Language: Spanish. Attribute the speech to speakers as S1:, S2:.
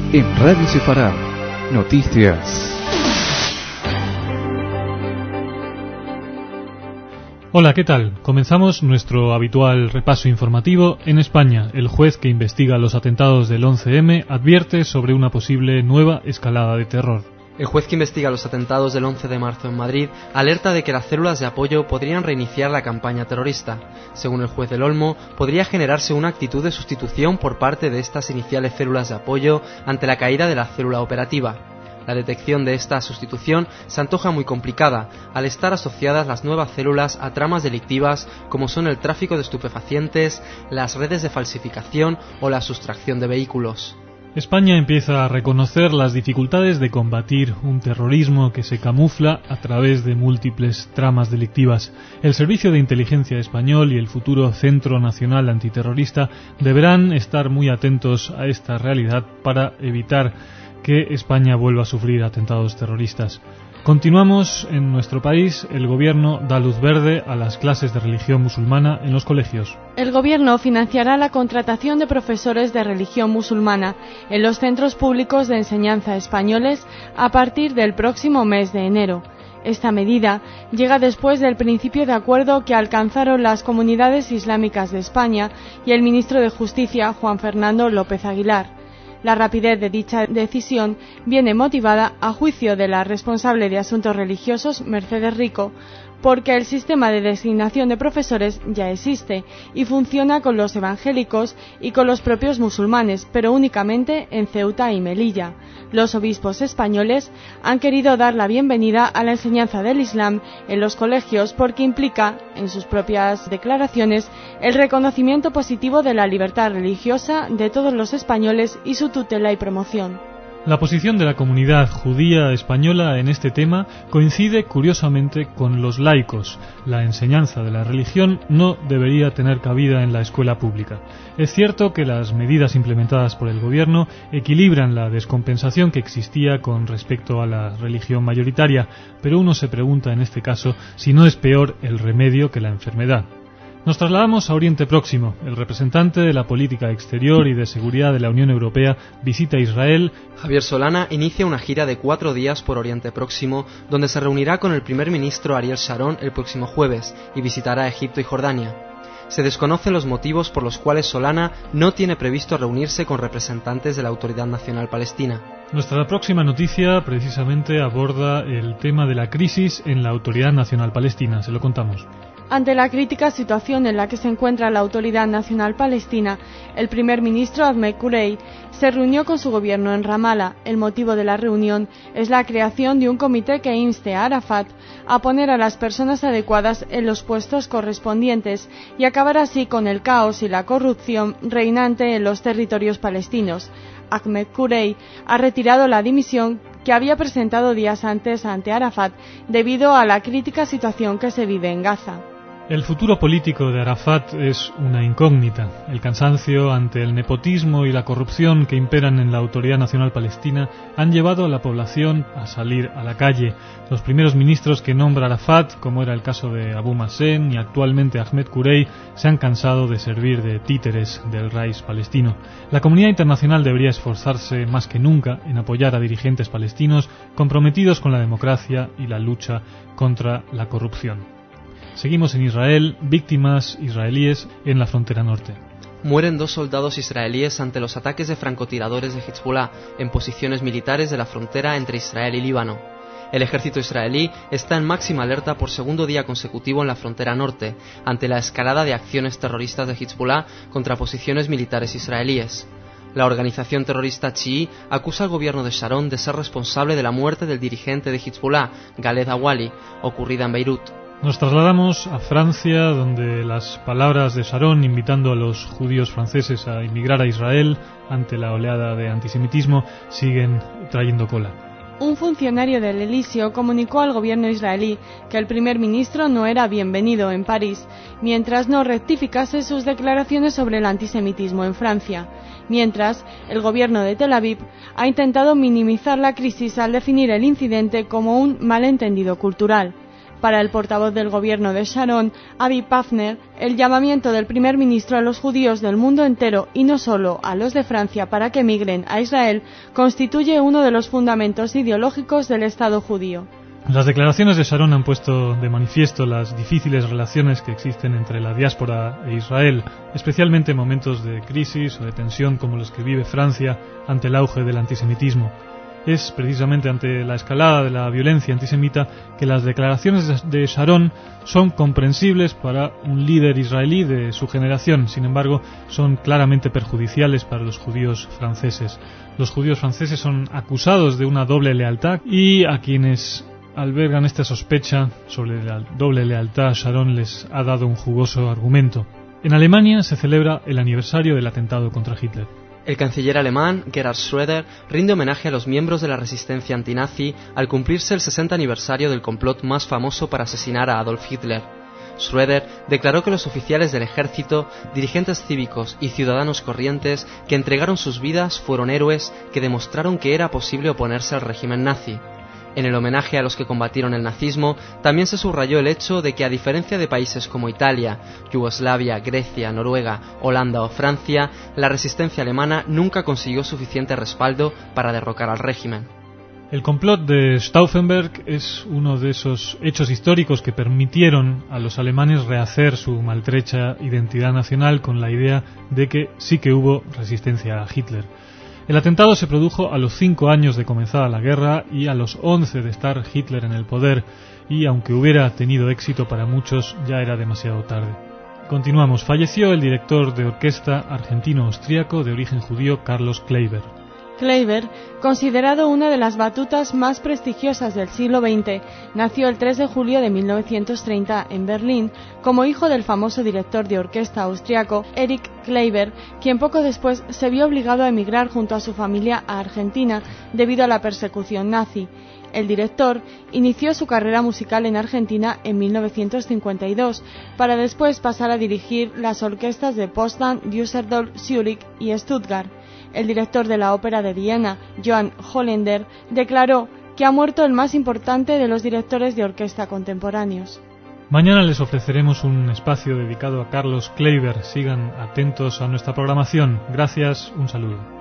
S1: En Radio Sefarad, noticias.
S2: Hola, ¿qué tal? Comenzamos nuestro habitual repaso informativo. En España, el juez que investiga los atentados del 11M advierte sobre una posible nueva escalada de terror.
S3: El juez que investiga los atentados del 11 de marzo en Madrid alerta de que las células de apoyo podrían reiniciar la campaña terrorista. Según el juez del Olmo, podría generarse una actitud de sustitución por parte de estas iniciales células de apoyo ante la caída de la célula operativa. La detección de esta sustitución se antoja muy complicada, al estar asociadas las nuevas células a tramas delictivas como son el tráfico de estupefacientes, las redes de falsificación o la sustracción de vehículos.
S2: España empieza a reconocer las dificultades de combatir un terrorismo que se camufla a través de múltiples tramas delictivas. El Servicio de Inteligencia Español y el futuro Centro Nacional Antiterrorista deberán estar muy atentos a esta realidad para evitar que España vuelva a sufrir atentados terroristas. Continuamos en nuestro país. El gobierno da luz verde a las clases de religión musulmana en los colegios.
S4: El gobierno financiará la contratación de profesores de religión musulmana en los centros públicos de enseñanza españoles a partir del próximo mes de enero. Esta medida llega después del principio de acuerdo que alcanzaron las comunidades islámicas de España y el ministro de Justicia, Juan Fernando López Aguilar. La rapidez de dicha decisión viene motivada, a juicio de la responsable de Asuntos Religiosos, Mercedes Rico, porque el sistema de designación de profesores ya existe y funciona con los evangélicos y con los propios musulmanes, pero únicamente en Ceuta y Melilla. Los obispos españoles han querido dar la bienvenida a la enseñanza del Islam en los colegios porque implica, en sus propias declaraciones, el reconocimiento positivo de la libertad religiosa de todos los españoles y su tutela y promoción.
S2: La posición de la comunidad judía española en este tema coincide curiosamente con los laicos. La enseñanza de la religión no debería tener cabida en la escuela pública. Es cierto que las medidas implementadas por el gobierno equilibran la descompensación que existía con respecto a la religión mayoritaria, pero uno se pregunta en este caso si no es peor el remedio que la enfermedad. Nos trasladamos a Oriente Próximo. El representante de la política exterior y de seguridad de la Unión Europea visita Israel.
S3: Javier Solana inicia una gira de 4 días por Oriente Próximo, donde se reunirá con el primer ministro Ariel Sharon el próximo jueves y visitará Egipto y Jordania. Se desconocen los motivos por los cuales Solana no tiene previsto reunirse con representantes de la Autoridad Nacional Palestina.
S2: Nuestra próxima noticia precisamente aborda el tema de la crisis en la Autoridad Nacional Palestina. Se lo contamos.
S4: Ante la crítica situación en la que se encuentra la Autoridad Nacional Palestina, el primer ministro Ahmed Kurey se reunió con su gobierno en Ramala. El motivo de la reunión es la creación de un comité que inste a Arafat a poner a las personas adecuadas en los puestos correspondientes y acabar así con el caos y la corrupción reinante en los territorios palestinos. Ahmed Kurey ha retirado la dimisión que había presentado días antes ante Arafat debido a la crítica situación que se vive en Gaza.
S2: El futuro político de Arafat es una incógnita. El cansancio ante el nepotismo y la corrupción que imperan en la Autoridad Nacional Palestina han llevado a la población a salir a la calle. Los primeros ministros que nombra Arafat, como era el caso de Abu Mazen y actualmente Ahmed Kurey, se han cansado de servir de títeres del raíz palestino. La comunidad internacional debería esforzarse más que nunca en apoyar a dirigentes palestinos comprometidos con la democracia y la lucha contra la corrupción. Seguimos en Israel. Víctimas israelíes en la frontera norte.
S3: Mueren 2 soldados israelíes ante los ataques de francotiradores de Hezbollah en posiciones militares de la frontera entre Israel y Líbano. El ejército israelí está en máxima alerta por segundo día consecutivo en la frontera norte, ante la escalada de acciones terroristas de Hezbollah contra posiciones militares israelíes. La organización terrorista chií acusa al gobierno de Sharon de ser responsable de la muerte del dirigente de Hezbollah, Khaled Awali, ocurrida en Beirut.
S2: Nos trasladamos a Francia, donde las palabras de Sharon invitando a los judíos franceses a emigrar a Israel ante la oleada de antisemitismo siguen trayendo cola.
S4: Un funcionario del Elíseo comunicó al gobierno israelí que el primer ministro no era bienvenido en París, mientras no rectificase sus declaraciones sobre el antisemitismo en Francia. Mientras, el gobierno de Tel Aviv ha intentado minimizar la crisis al definir el incidente como un malentendido cultural. Para el portavoz del gobierno de Sharon, Avi Pafner, el llamamiento del primer ministro a los judíos del mundo entero y no solo a los de Francia para que emigren a Israel constituye uno de los fundamentos ideológicos del Estado judío.
S2: Las declaraciones de Sharon han puesto de manifiesto las difíciles relaciones que existen entre la diáspora e Israel, especialmente en momentos de crisis o de tensión como los que vive Francia ante el auge del antisemitismo. Es precisamente ante la escalada de la violencia antisemita que las declaraciones de Sharon son comprensibles para un líder israelí de su generación. Sin embargo, son claramente perjudiciales para los judíos franceses. Los judíos franceses son acusados de una doble lealtad y a quienes albergan esta sospecha sobre la doble lealtad, Sharon les ha dado un jugoso argumento. En Alemania se celebra el aniversario del atentado contra Hitler.
S3: El canciller alemán, Gerhard Schröder, rinde homenaje a los miembros de la resistencia antinazi al cumplirse el 60 aniversario del complot más famoso para asesinar a Adolf Hitler. Schröder declaró que los oficiales del ejército, dirigentes cívicos y ciudadanos corrientes que entregaron sus vidas fueron héroes que demostraron que era posible oponerse al régimen nazi. En el homenaje a los que combatieron el nazismo, también se subrayó el hecho de que, a diferencia de países como Italia, Yugoslavia, Grecia, Noruega, Holanda o Francia, la resistencia alemana nunca consiguió suficiente respaldo para derrocar al régimen.
S2: El complot de Stauffenberg es uno de esos hechos históricos que permitieron a los alemanes rehacer su maltrecha identidad nacional con la idea de que sí que hubo resistencia a Hitler. El atentado se produjo a los 5 años de comenzada la guerra y a los 11 de estar Hitler en el poder, y aunque hubiera tenido éxito para muchos, ya era demasiado tarde. Continuamos. Falleció el director de orquesta argentino-austríaco de origen judío Carlos Kleiber.
S4: Kleiber, considerado una de las batutas más prestigiosas del siglo XX, nació el 3 de julio de 1930 en Berlín como hijo del famoso director de orquesta austriaco Erich Kleiber, quien poco después se vio obligado a emigrar junto a su familia a Argentina debido a la persecución nazi. El director inició su carrera musical en Argentina en 1952, para después pasar a dirigir las orquestas de Potsdam, Düsseldorf, Zúrich y Stuttgart. El director de la ópera de Viena, Johann Holländer, declaró que ha muerto el más importante de los directores de orquesta contemporáneos.
S2: Mañana les ofreceremos un espacio dedicado a Carlos Kleiber. Sigan atentos a nuestra programación. Gracias, un saludo.